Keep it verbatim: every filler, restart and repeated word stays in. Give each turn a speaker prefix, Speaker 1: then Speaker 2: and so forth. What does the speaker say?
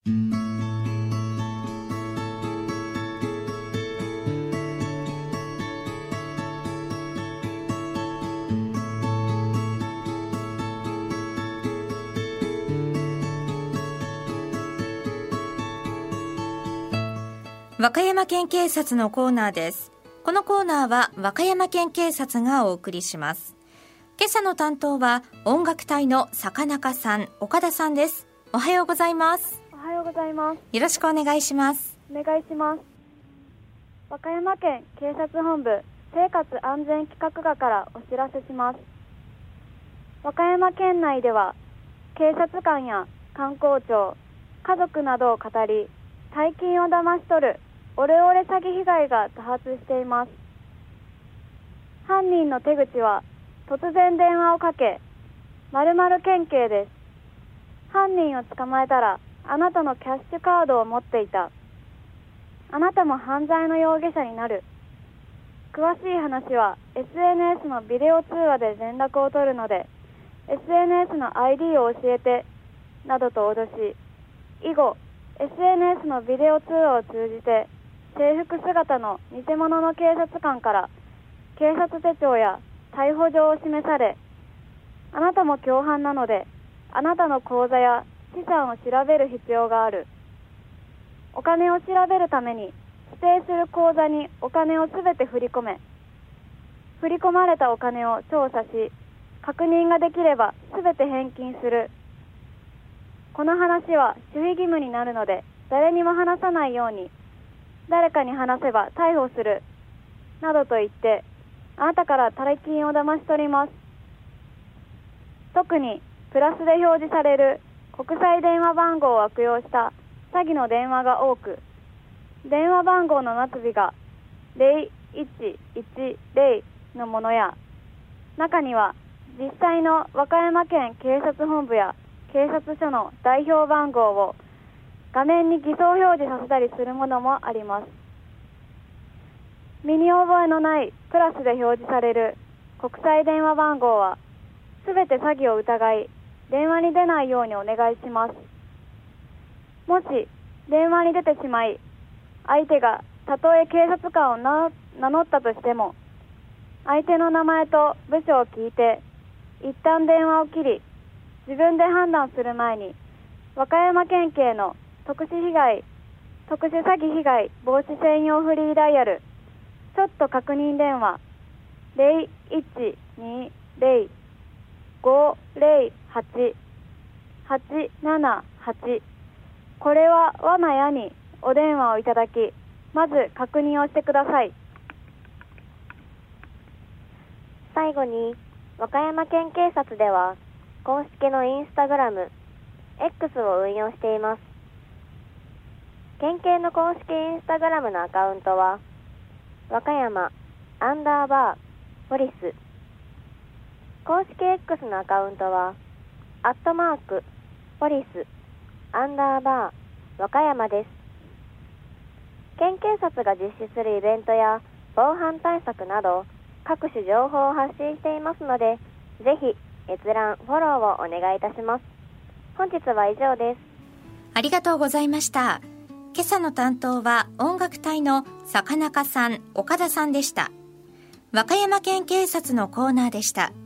Speaker 1: 和歌山県警察のコーナーです。このコーナーは和歌山県警察がお送りします。今朝の担当は音楽隊の坂中さん、岡田さんです。おはようございます。
Speaker 2: おはようございます。
Speaker 1: よろしくお願いします。
Speaker 2: お願いします。和歌山県警察本部生活安全企画課からお知らせします。和歌山県内では警察官や観光庁、家族などを語り大金を騙し取るオレオレ詐欺被害が多発しています。犯人の手口は突然電話をかけ、〇〇県警です。犯人を捕まえたらあなたのキャッシュカードを持っていた。あなたも犯罪の容疑者になる。詳しい話は エスエヌエス のビデオ通話で連絡を取るので エスエヌエス の アイディー を教えてなどと脅し、以後 エスエヌエス のビデオ通話を通じて制服姿の偽物の警察官から警察手帳や逮捕状を示され、あなたも共犯なのであなたの口座や資産を調べる必要がある。お金を調べるために指定する口座にお金をすべて振り込め、振り込まれたお金を調査し確認ができればすべて返金する。この話は守秘義務になるので誰にも話さないように、誰かに話せば逮捕するなどと言ってあなたから大金を騙し取ります。特にプラスで表示される国際電話番号を悪用した詐欺の電話が多く、電話番号の末尾がゼロいちいちゼロのものや、中には実際の和歌山県警察本部や警察署の代表番号を画面に偽装表示させたりするものもあります。身に覚えのないプラスで表示される国際電話番号はすべて詐欺を疑い電話に出ないようにお願いします。もし電話に出てしまい相手がたとえ警察官を名乗ったとしても、相手の名前と部署を聞いて一旦電話を切り、自分で判断する前に和歌山県警の特殊被害特殊詐欺被害防止専用フリーダイヤルちょっと確認電話ゼロいちにゼロ ごゼロはち はちななはち、これは罠やにお電話をいただき、まず確認をしてください。最後に和歌山県警察では公式のインスタグラム X を運用しています。県警の公式インスタグラムのアカウントは和歌山アンダーバーポリス、公式 X のアカウントはアットマークポリスアンダーバー和歌山です。県警察が実施するイベントや防犯対策など各種情報を発信していますので、ぜひ閲覧フォローをお願いいたします。本日は以上です。
Speaker 1: ありがとうございました。今朝の担当は音楽隊の坂中さん、岡田さんでした。和歌山県警察のコーナーでした。